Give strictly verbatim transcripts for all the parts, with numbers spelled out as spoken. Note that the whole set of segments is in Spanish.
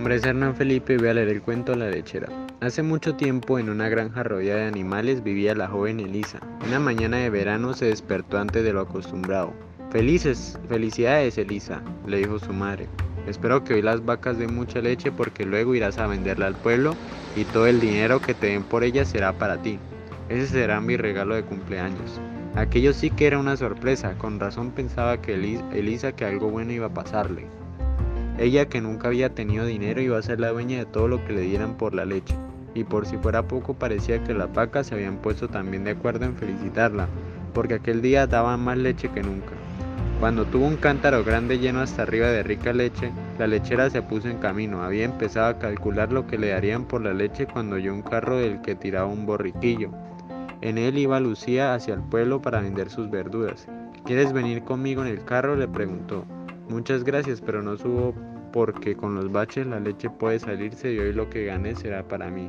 nombre es Hernán Felipe y voy a leer el cuento La lechera. Hace mucho tiempo, en una granja rodeada de animales, vivía la joven Elisa. Una mañana de verano se despertó antes de lo acostumbrado. Felices, felicidades, Elisa, le dijo su madre. Espero que hoy las vacas den mucha leche porque luego irás a venderla al pueblo y todo el dinero que te den por ella será para ti. Ese será mi regalo de cumpleaños. Aquello sí que era una sorpresa, con razón pensaba que Elisa que algo bueno iba a pasarle. Ella, que nunca había tenido dinero, iba a ser la dueña de todo lo que le dieran por la leche. Y por si fuera poco, parecía que las vacas se habían puesto también de acuerdo en felicitarla, porque aquel día daban más leche que nunca. Cuando tuvo un cántaro grande lleno hasta arriba de rica leche, la lechera se puso en camino. Había empezado a calcular lo que le darían por la leche cuando oyó un carro del que tiraba un borriquillo. En él iba Lucía hacia el pueblo para vender sus verduras. ¿Quieres venir conmigo en el carro?, le preguntó. Muchas gracias, pero no subo porque con los baches la leche puede salirse y hoy lo que gane será para mí.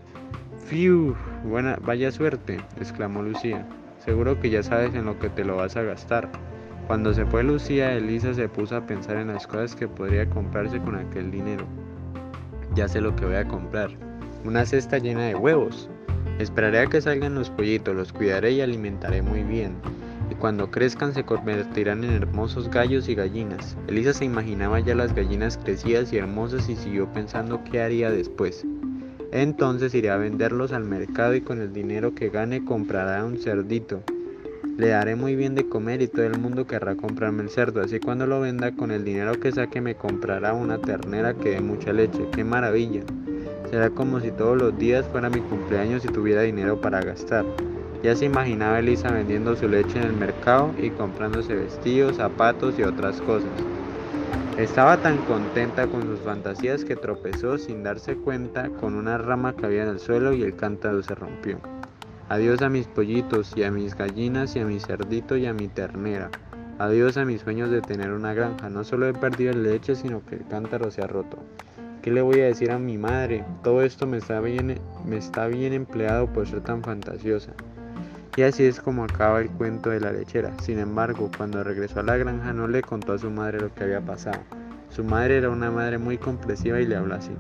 ¡Fiu! Buena, vaya suerte, exclamó Lucía. Seguro que ya sabes en lo que te lo vas a gastar. Cuando se fue Lucía, Elisa se puso a pensar en las cosas que podría comprarse con aquel dinero. Ya sé lo que voy a comprar. Una cesta llena de huevos. Esperaré a que salgan los pollitos, los cuidaré y alimentaré muy bien. Y cuando crezcan se convertirán en hermosos gallos y gallinas. Elisa se imaginaba ya las gallinas crecidas y hermosas y siguió pensando qué haría después. Entonces iré a venderlos al mercado y con el dinero que gane comprará un cerdito. Le daré muy bien de comer y todo el mundo querrá comprarme el cerdo. Así cuando lo venda con el dinero que saque me comprará una ternera que dé mucha leche. ¡Qué maravilla! Será como si todos los días fuera mi cumpleaños y tuviera dinero para gastar. Ya se imaginaba Elisa vendiendo su leche en el mercado y comprándose vestidos, zapatos y otras cosas. Estaba tan contenta con sus fantasías que tropezó sin darse cuenta con una rama que había en el suelo y el cántaro se rompió. Adiós a mis pollitos y a mis gallinas y a mi cerdito y a mi ternera. Adiós a mis sueños de tener una granja. No solo he perdido la leche, sino que el cántaro se ha roto. ¿Qué le voy a decir a mi madre? Todo esto me está bien, me está bien empleado por ser tan fantasiosa. Y así es como acaba el cuento de la lechera. Sin embargo, cuando regresó a la granja no le contó a su madre lo que había pasado. Su madre era una madre muy comprensiva y le habló así.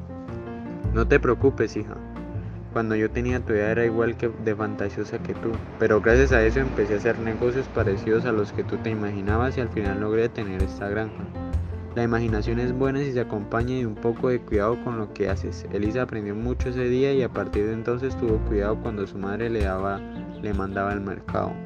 No te preocupes, hija. Cuando yo tenía tu edad era igual que de fantasiosa que tú, pero gracias a eso empecé a hacer negocios parecidos a los que tú te imaginabas y al final logré tener esta granja. La imaginación es buena si se acompaña de un poco de cuidado con lo que haces. Elisa aprendió mucho ese día y a partir de entonces tuvo cuidado cuando su madre le daba, le mandaba al mercado.